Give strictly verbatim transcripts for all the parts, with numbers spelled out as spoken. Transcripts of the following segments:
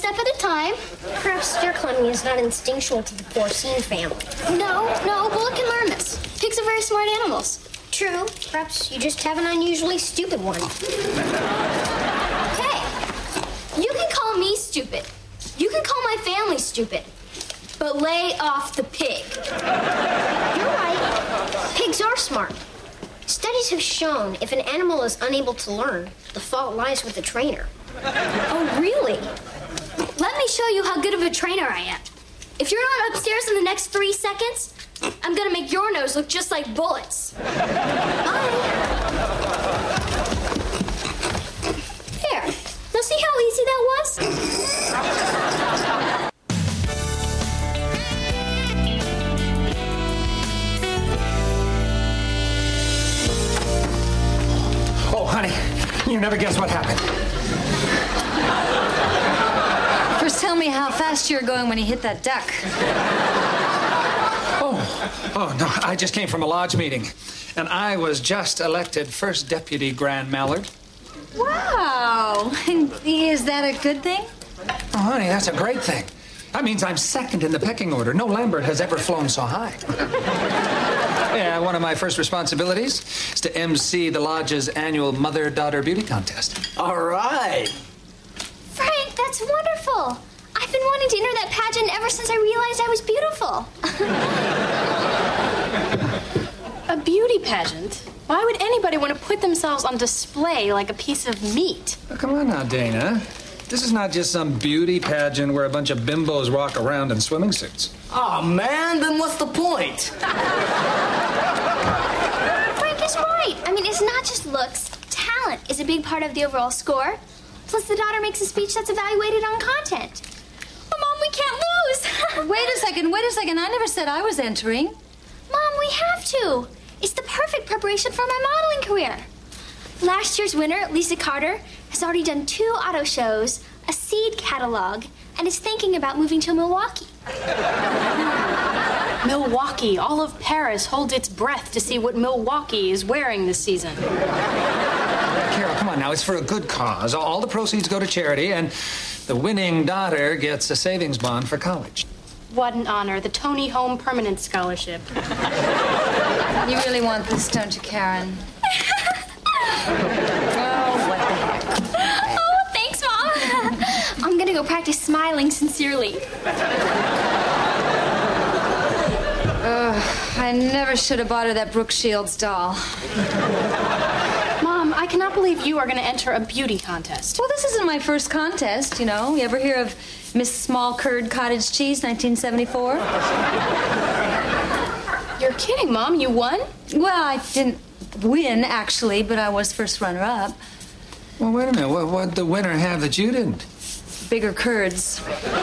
step at a time. Perhaps stair climbing is not instinctual to the porcine family. No, no, but look can learn this. Pigs are very smart animals. True. Perhaps you just have an unusually stupid one. Hey, you can call me stupid. You can call my family stupid. But lay off the pig. You're right. Pigs are smart. Studies have shown if an animal is unable to learn, the fault lies with the trainer. Oh, really? Let me show you how good of a trainer I am. If you're not upstairs in the next three seconds, I'm gonna make your nose look just like bullets. Bye. There. Now see how easy that was? Oh, honey, you never guess what happened. First, tell me how fast you were going when you hit that duck. Oh, oh, no, I just came from a lodge meeting, and I was just elected first deputy Grand Mallard. Wow. Is that a good thing? Oh, honey, that's a great thing. That means I'm second in the pecking order. No Lambert has ever flown so high. Yeah, one of my first responsibilities is to M C the lodge's annual mother-daughter beauty contest. All right. Frank, that's wonderful. I've been wanting to enter that pageant ever since I realized I was beautiful. A beauty pageant? Why would anybody want to put themselves on display like a piece of meat? Oh, come on now, Dana. This is not just some beauty pageant where a bunch of bimbos walk around in swimming suits. Oh, man, then what's the point? Frank is right. I mean, it's not just looks. Talent is a big part of the overall score. Plus, the daughter makes a speech that's evaluated on content. Oh, Mom, we can't lose. Wait a second, wait a second. I never said I was entering. Mom, we have to. It's the perfect preparation for my modeling career. Last year's winner, Lisa Carter, has already done two auto shows, a seed catalog, and is thinking about moving to Milwaukee. Milwaukee. All of Paris holds its breath to see what Milwaukee is wearing this season. Carol, come on now. It's for a good cause. All the proceeds go to charity, and the winning daughter gets a savings bond for college. What an honor. The Tony Home Permanent Scholarship. You really want this, don't you, Karen? Oh, what the heck. Oh, thanks, Mom. I'm gonna go practice smiling sincerely. Ugh, I never should have bought her that Brooke Shields doll. Mom, I cannot believe you are going to enter a beauty contest. Well, this isn't my first contest, you know. You ever hear of Miss Small Curd Cottage Cheese, nineteen seventy-four? You're kidding, Mom. You won? Well, I didn't win, actually, but I was first runner-up. Well, wait a minute. What what'd the winner have that you didn't? Bigger curds.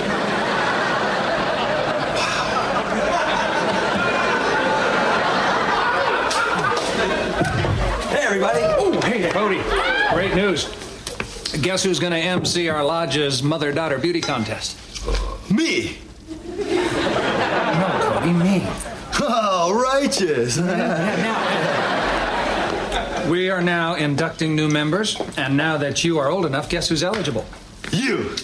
Hey, everybody. Oh, hey, Cody. Great news. Guess who's going to M C our lodge's mother-daughter beauty contest? Me. No, Cody, me. Oh, righteous. We are now inducting new members, and now that you are old enough, guess who's eligible? You.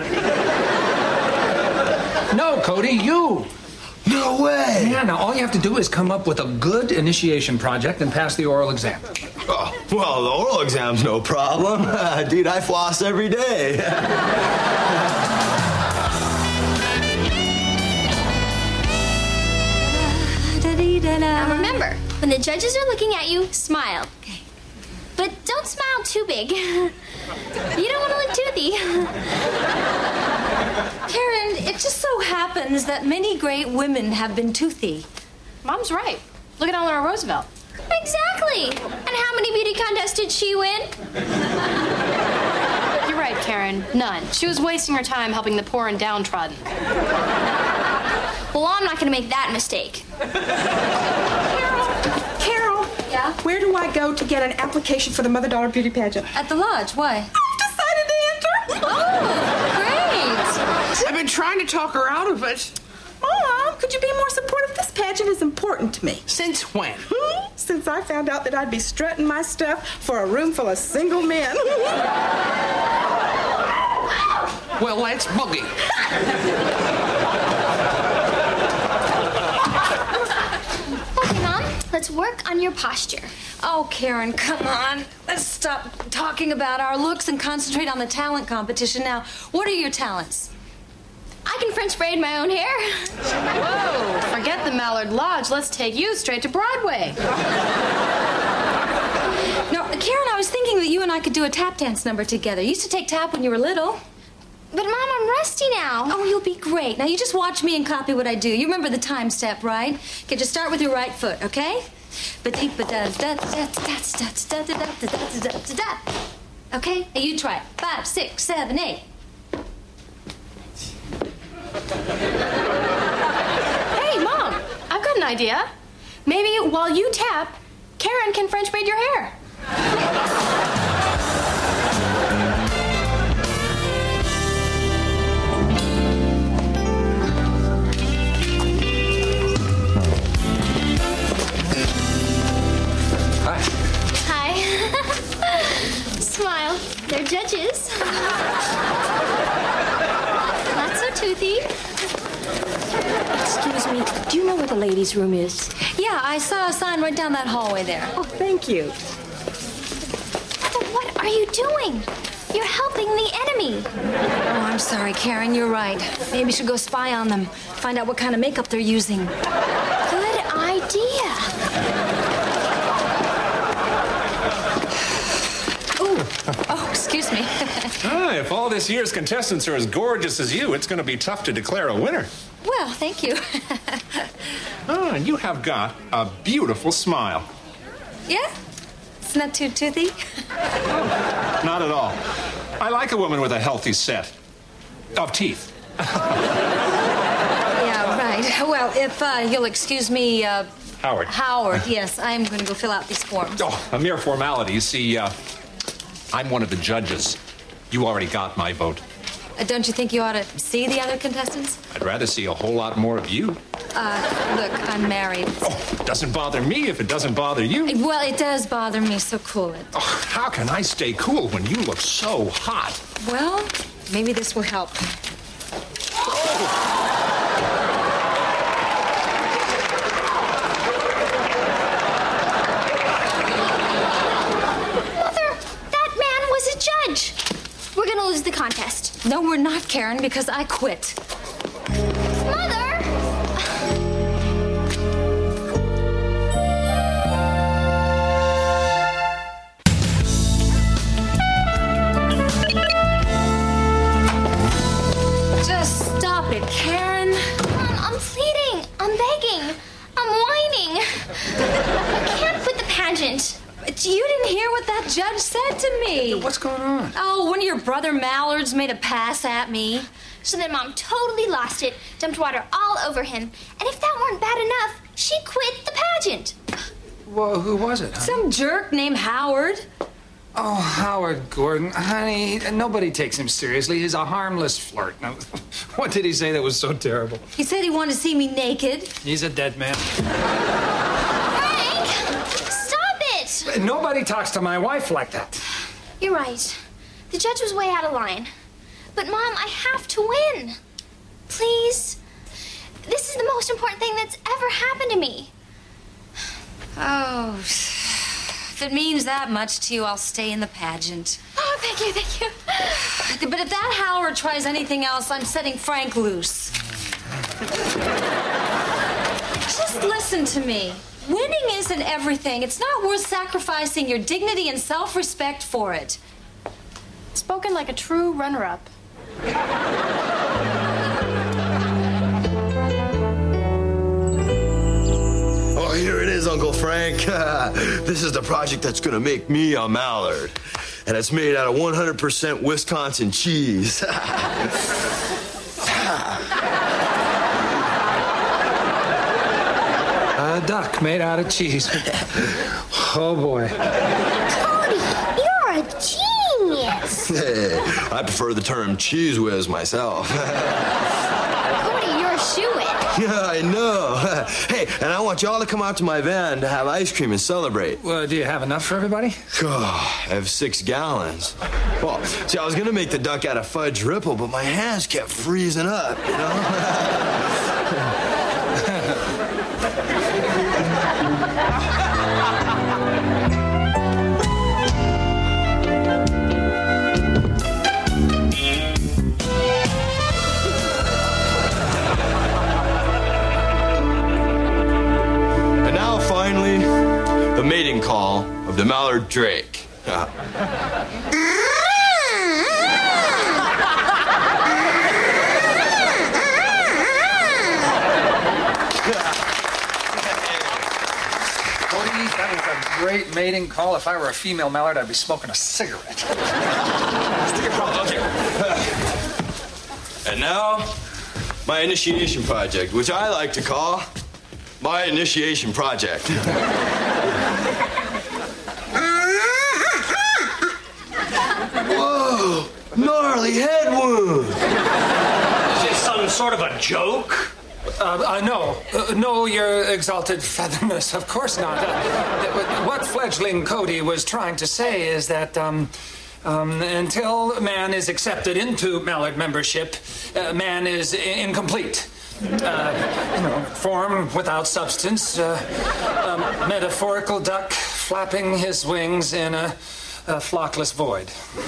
No, Cody, you. No way. Yeah, now all you have to do is come up with a good initiation project and pass the oral exam. Oh, well, the oral exam's no problem. Dude, I floss every day. Now remember, when the judges are looking at you, smile. Okay. But don't smile too big. You don't want to look toothy. Karen, it just so happens that many great women have been toothy. Mom's right. Look at Eleanor Roosevelt. Exactly. And how many beauty contests did she win? You're right, Karen. None. She was wasting her time helping the poor and downtrodden. Well, I'm not going to make that mistake. Carol. Yeah? Where do I go to get an application for the mother-daughter beauty pageant? At the lodge, why? I've decided to enter. Oh, great. I've been trying to talk her out of it. Mom, could you be more supportive? This pageant is important to me. Since when? Hmm? Since I found out that I'd be strutting my stuff for a room full of single men. Well, let's boogie. Okay, Mom, let's work on your posture. Oh, Karen, come on. Let's stop talking about our looks and concentrate on the talent competition now. What are your talents? I can French braid my own hair. Whoa, forget the Mallard Lodge. Let's take you straight to Broadway. No, Karen, I was thinking that you and I could do a tap dance number together. You used to take tap when you were little. But, Mom, I'm rusty now. Oh, you'll be great. Now, you just watch me and copy what I do. You remember the time step, right? Okay, just start with your right foot, okay? Okay, now you try it. Five, six, seven, eight. Hey, Mom, I've got an idea. Maybe while you tap, Karen can French braid your hair. Hi. Hi. Smile. They're judges. Not so toothy. Excuse me, do you know where the ladies' room is? Yeah, I saw a sign right down that hallway there. Oh, thank you. But what are you doing? You're helping the enemy. Oh, I'm sorry, Karen, you're right. Maybe we should go spy on them, find out what kind of makeup they're using. Good idea. Oh, excuse me. Ah, if all this year's contestants are as gorgeous as you, it's going to be tough to declare a winner. Well, thank you. Ah, and you have got a beautiful smile. Yeah? It's not too toothy? Not at all. I like a woman with a healthy set of teeth. Yeah, right. Well, if uh, you'll excuse me, uh... Howard. Howard, yes, I'm going to go fill out these forms. Oh, a mere formality. You see, uh, I'm one of the judges. You already got my vote. Uh, don't you think you ought to see the other contestants? I'd rather see a whole lot more of you. Uh, look, I'm married. Oh, it doesn't bother me if it doesn't bother you. Well, it does bother me, so cool it. Oh, how can I stay cool when you look so hot? Well, maybe this will help. Mother, that man was a judge. We're gonna lose the contest. No, we're not, Karen, because I quit. Mother! Just stop it, Karen. Mom, I'm pleading. I'm begging. I'm whining. I can't quit the pageant. But you didn't hear what that judge said to me. What's going on? Oh, one of your brother Mallards made a pass at me. So then Mom totally lost it, dumped water all over him. And if that weren't bad enough, she quit the pageant. Well, who was it, honey? Some jerk named Howard. Oh, Howard Gordon. Honey, nobody takes him seriously. He's a harmless flirt. Now, what did he say that was so terrible? He said he wanted to see me naked. He's a dead man. Frank! Stop it! Nobody talks to my wife like that. You're right. The judge was way out of line. But, Mom, I have to win. Please. This is the most important thing that's ever happened to me. Oh, if it means that much to you, I'll stay in the pageant. Oh, thank you, thank you. But if that Howard tries anything else, I'm setting Frank loose. Just listen to me. Winning isn't everything. It's not worth sacrificing your dignity and self-respect for it. Spoken like a true runner-up. Oh, here it is, Uncle Frank. This is the project that's gonna make me a Mallard. And it's made out of one hundred percent Wisconsin cheese. A duck made out of cheese. Oh, boy. Cody, you're a genius. Hey, I prefer the term cheese whiz myself. Cody, you're a shoo-in. Yeah, I know. Hey, and I want y'all to come out to my van to have ice cream and celebrate. Well, do you have enough for everybody? Oh, I have six gallons. Well, see, I was gonna make the duck out of fudge ripple, but my hands kept freezing up, you know? Finally, the mating call of the mallard drake. That was a great mating call. If I were a female mallard, I'd be smoking a cigarette. And now, my initiation project, which I like to call my initiation project. Whoa, gnarly head wound. Is this some sort of a joke? Uh, uh, no, uh, no, your exalted featherness, of course not. Uh, what fledgling Cody was trying to say is that um, um, until man is accepted into mallard membership, uh, man is I- incomplete. Uh, you know, form without substance, uh, a metaphorical duck flapping his wings in a, a flockless void.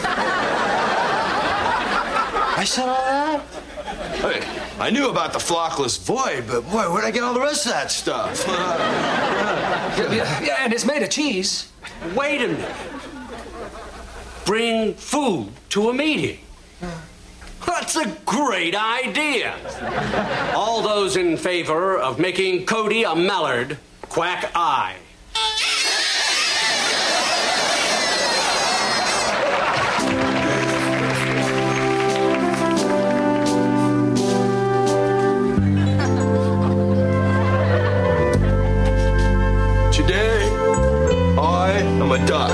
I said all that? Hey, I knew about the flockless void, but boy, where'd I get all the rest of that stuff? yeah, yeah, and it's made of cheese. Wait a minute. Bring food to a meeting. That's a great idea. All those in favor of making Cody a mallard, quack aye. Today, I am a duck.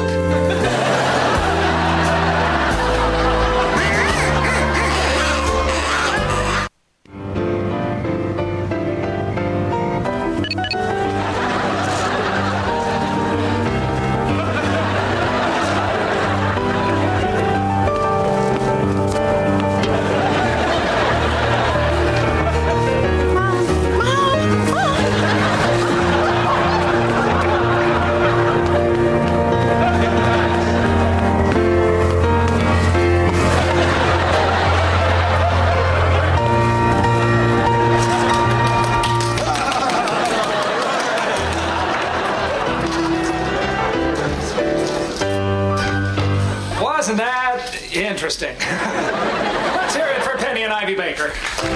Wasn't that interesting? Let's hear it for Penny and Ivy Baker.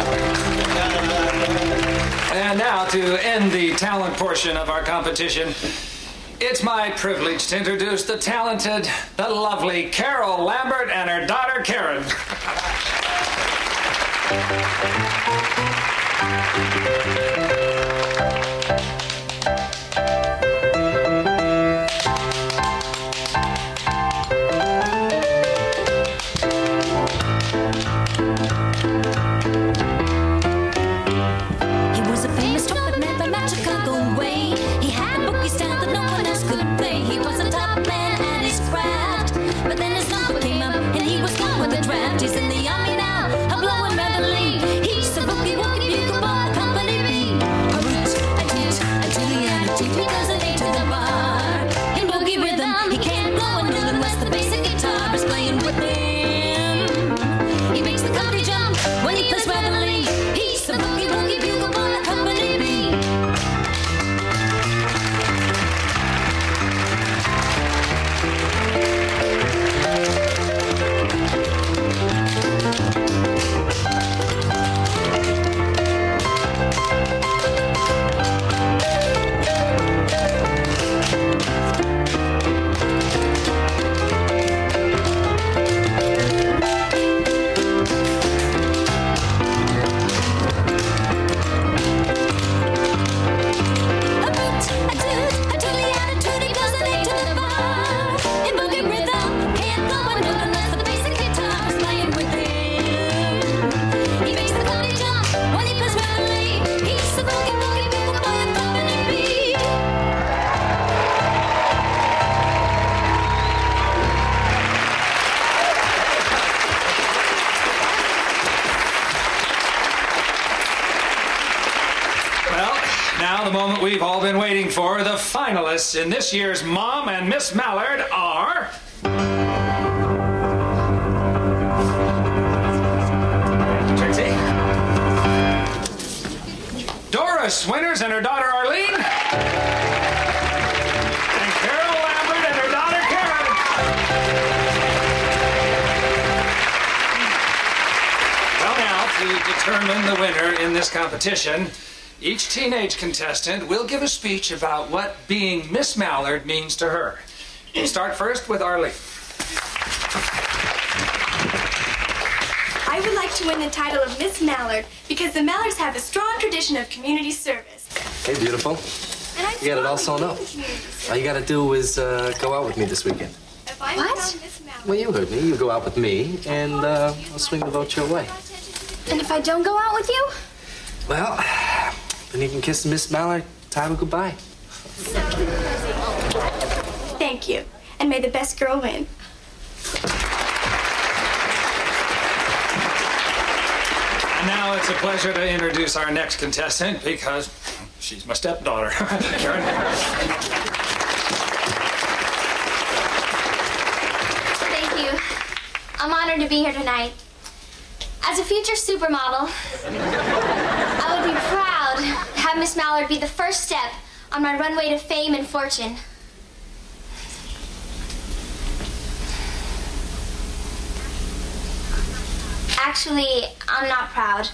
And now, to end the talent portion of our competition, it's my privilege to introduce the talented, the lovely Carol Lambert and her daughter, Karen. He's in the army now, a blowing reveille. He's a bookie wookie bugle boy, company B. now, the finalists in this year's Mom and Miss Mallard are... Trixie. Doris Winters and her daughter Arlene. And Carol Lambert and her daughter Karen. Well, now, to determine the winner in this competition, each teenage contestant will give a speech about what being Miss Mallard means to her. We'll start first with Arlene. I would like to win the title of Miss Mallard because the Mallards have a strong tradition of community service. Hey, beautiful. You got it all sewn up. All you gotta do is uh, go out with me this weekend. If I'm What? Miss Mallard, Well, you heard me. You go out with me, and uh, I'll swing the vote your way. And if I don't go out with you? Well, then you can kiss Miss Mallard title goodbye. thank you. And may the best girl win. And now it's a pleasure to introduce our next contestant because she's my stepdaughter. Karen. Thank you. I'm honored to be here tonight. As a future supermodel, I would be proud to have Miss Mallard be the first step on my runway to fame and fortune. Actually, I'm not proud.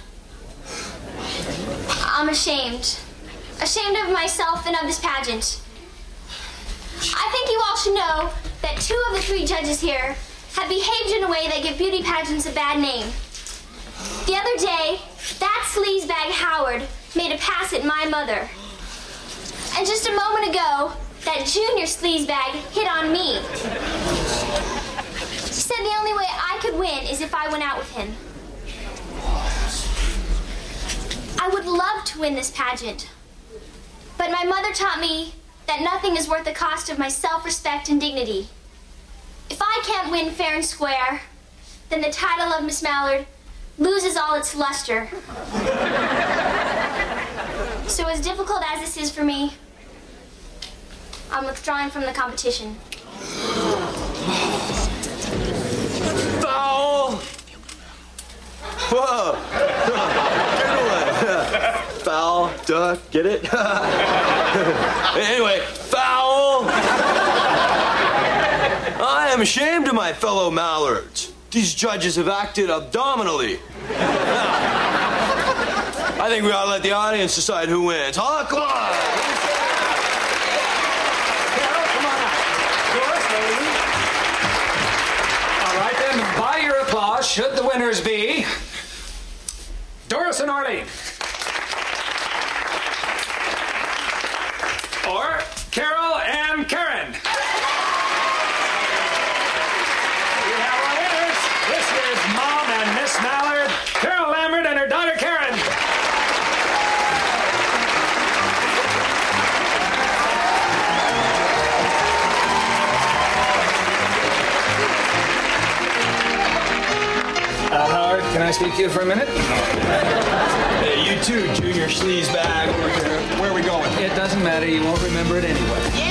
I'm ashamed. Ashamed of myself and of this pageant. I think you all should know that two of the three judges here have behaved in a way that give beauty pageants a bad name. The other day, that sleazebag Howard made a pass at my mother. And just a moment ago, that junior sleazebag hit on me. He said the only way I could win is if I went out with him. I would love to win this pageant. But my mother taught me that nothing is worth the cost of my self-respect and dignity. If I can't win fair and square, then the title of Miss Mallard loses all its luster. So as difficult as this is for me, I'm withdrawing from the competition. Foul! Whoa! Get away! Foul, duh, get it? Anyway, foul! I am ashamed of my fellow Mallards. These judges have acted abdominally. Now, I think we ought to let the audience decide who wins. Huh? Come on! All right, then, by your applause, should the winners be Doris and Arlene, or Carol and Karen. We have our winners. This year's Mom and Miss Mallard, Carol Lambert and her daughter Karen. Uh, Howard, can I speak to you for a minute? Hey, you too, junior sleazebag. Where are we going? It doesn't matter. You won't remember it anyway. Yeah,